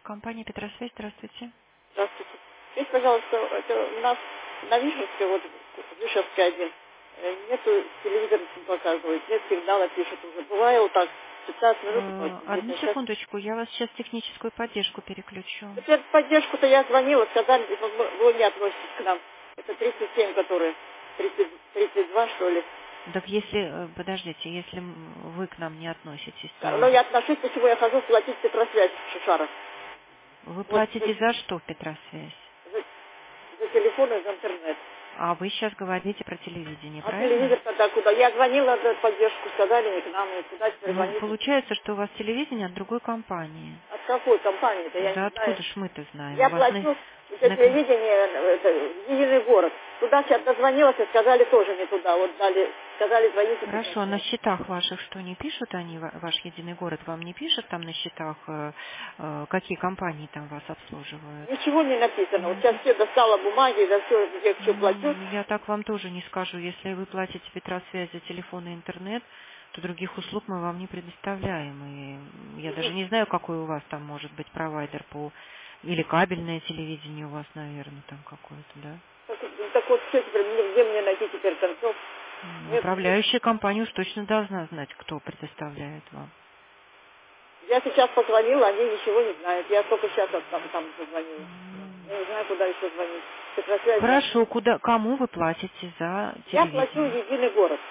Компания Петросвязь, здравствуйте. Здравствуйте. Скажите, пожалуйста, это у нас на Вишевской, вот Вишевской один, нету телевизора не показывает, нет сигнала, пишет уже. Бывает вот так, 15 минут и Одну действительно. Сейчас, секундочку, я вас сейчас в техническую поддержку переключу. теперь поддержку-то я звонила, сказали, вы не относитесь к нам. Это 37, который 32, что ли. Так если, подождите, если вы к нам не относитесь, Да, но то я отношусь, почему я хожу платить Петросвязь в Шишарах. вы Вот платите за что в Петросвязь? за, за телефон и за интернет. А вы сейчас говорите про телевидение, А правильно? телевизор тогда куда? Я звонила за поддержку, сказали, не к нам, и куда теперь Ну, звонить? получается, что у вас телевидение от другой компании. От какой компании-то, я Да не знаю. откуда ж мы-то знаем? У Я вас плачу за на- телевидение, это, единый город. Туда сейчас дозвонилась и сказали тоже не туда. Вот дали, сказали, звоните туда. Хорошо, а на счетах ваших что, не пишут они, ваш единый город вам не пишет там на счетах, какие компании там вас обслуживают? Ничего не написано. Вот Ну, сейчас все достала бумаги, за все, где что плачу. я так вам тоже не скажу. Если вы платите Петросвязь за телефон и интернет, то других услуг мы вам не предоставляем. И я даже не знаю, какой у вас там может быть провайдер по... Или кабельное телевидение у вас, наверное, там какое-то, да? Так вот, что теперь, где мне найти теперь концов? Нет, Управляющая компания уж точно должна знать, кто предоставляет вам. я сейчас позвонила, они ничего не знают. Я только сейчас там позвонила. Я не знаю, куда еще звонить. Петросвязь звонила. Хорошо, кому вы платите за Я плачу в телевидение? единый город.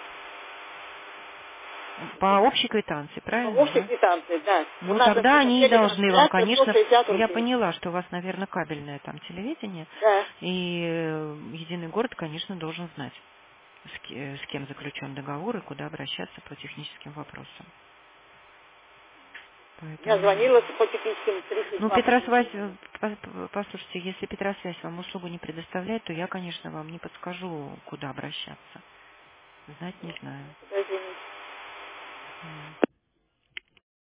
По общей квитанции, По правильно, общей да? квитанции, да. У Ну, нас за тогда они и должны вам, телетрансляция конечно... 160 Я рублей. поняла, что у вас, наверное, кабельное там телевидение, Да. и единый город, конечно, должен знать, с кем заключен договор и куда обращаться по техническим вопросам. Я Поэтому... звонила по техническим Ну, 32. Петросвязь, послушайте, если Петросвязь вам услугу не предоставляет, то я, конечно, вам не подскажу, куда обращаться. Знать не знаю. Извините.